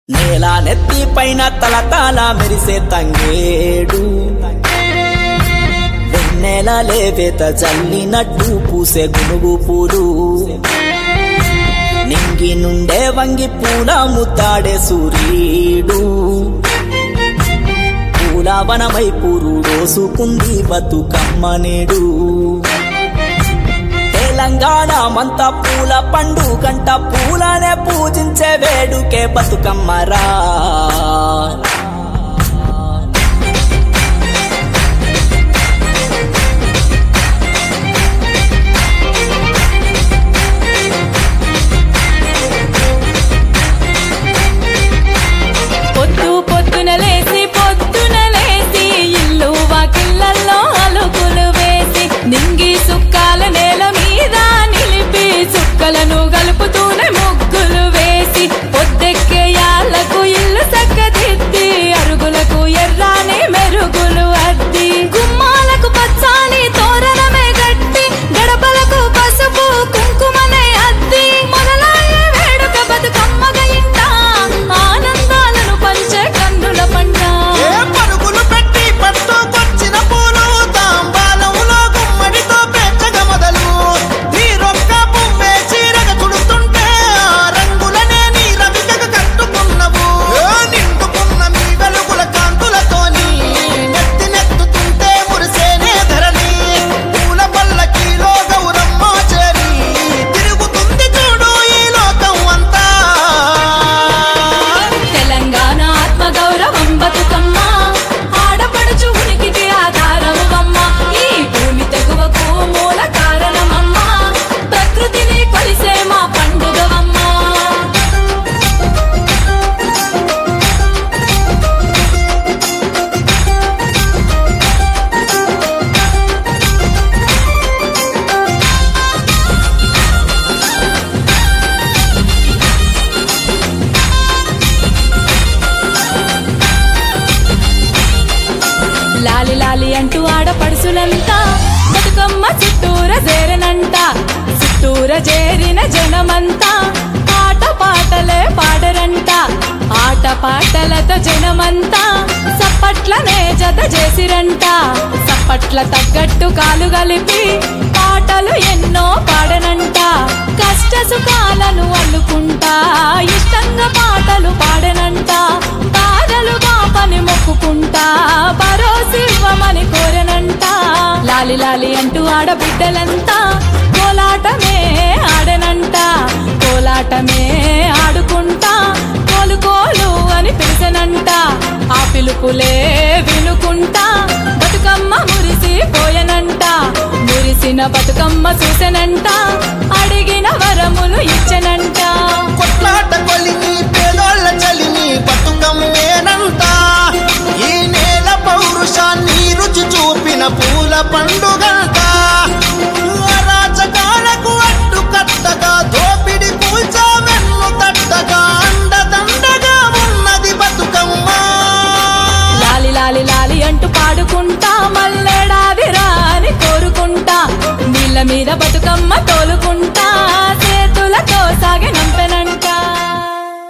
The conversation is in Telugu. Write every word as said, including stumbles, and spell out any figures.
నేల నెత్తి పైన తలతాల మెరిసే తంగేడు వెన్నెల లేవేత చల్లినట్టు పూసే గునుగు పూలు నింగి నుండే వంగి పూల ముద్దాడే సూర్యుడు పూలవనమై పూరు రోసుకుంది బతుకమ్మ నేడు తెలంగాణ మంతా పూల పండుగంట పూలనే పూజించే వేడుకే బతుకమ్మరా పొద్దు పొద్దున లేసి పొద్దున లేసి ఇల్లు వాకిళ్ళల్లో అలుకులు వేసి నింగి సుక్కాల నేల మీద నిలిపి సుక్కలను గలుపుతూనే ముగ్గులు వేసి పొద్దెక్కే యాళ్లకు ఇల్లు చక్కదిద్ది అరుగులకు ఎర్రాని మెరుగులు అద్ది గుమ్మాలకు పచ్చాని తోరణమే గట్టి గడపలకు పసుపు కుంకుమనే అద్ది మొదలాయే వేడుక బతుకమ్మగా ఇంట ఆనందాలను పంచే కన్నుల పంట పరుగులు పెట్టి పట్టుకొచ్చిన పూలు తాంబాలంలో గుమ్మడితో పెంచగా మొదలు నీరొక్క పువ్వే చీరగా చుడుతుంటే ఆ రంగులనే నీ రవికగా కట్టుకున్నవు నిండుకున్న మీ వెలుగుల కాంతులతోని నెత్తి నెత్తుతుంటే మురిసేనే ధరణి పూల పల్లకీలో గౌరమ్మ చేరి తిరుగుతుంది చూడు ఈ లోకం అంతా తెలంగాణ ఆత్మ గౌరవం బతుకమ్మ ఆడపడుచు ఉనికికి ఆధారమమ్మ ఈ భూమి తెగువకు మూల కారణమమ్మ ప్రకృతిని కొలిసే మా పండుగవమ్మ లాలి లాలి అంటూ ఆడపడుసులంతా బతుకమ్మ చుట్టూర చేరనంట చుట్టూర చేరిన జనమంతా ఆట పాటలే పాడరంట ఆట పాటలతో జనమంతా సప్పట్లనే జత చేసిరంట సప్పట్ల తగ్గట్టు కాలు కలిపి పాటలు ఎన్నో పాడనంట కష్ట సుఖాలను అల్లుకుంటా ఇష్టంగా పాటలు పాడనంట బాధలు బాపని మొక్కుకుంటా భరోసివ్వమని కోరనంట లాలి లాలి అంటూ ఆడబిడ్డలంతా కోలాటమే ఆడనంట కోలాటమే ఆడుకుంటా కోలు కోలు అని పిలిచనంట ఆ పిలుపులే వినుకుంటా బతుకమ్మ మురిసి పోయనంట మురిసిన బతుకమ్మ చూసెనంట అడిగిన వరములు ఇచ్చనంట కొట్లాట కొలిని పేదోళ్ళ చలిని బతుకమ్మేనంట ఈ నేల పౌరుషాన్ని రుచి చూపిన పూల పండుగంట రాజకాలకు అడ్డు కట్టగా దోపిడి కూల్చా వెన్ను తట్టగా అండదండగా ఉన్నది బతుకమ్మ లాలి లాలి లాలి అంటూ పాడుకుంటా మల్లెడాది రాని కోరుకుంటా నీళ్ళ మీద బతుకమ్మ తోలుకుంటా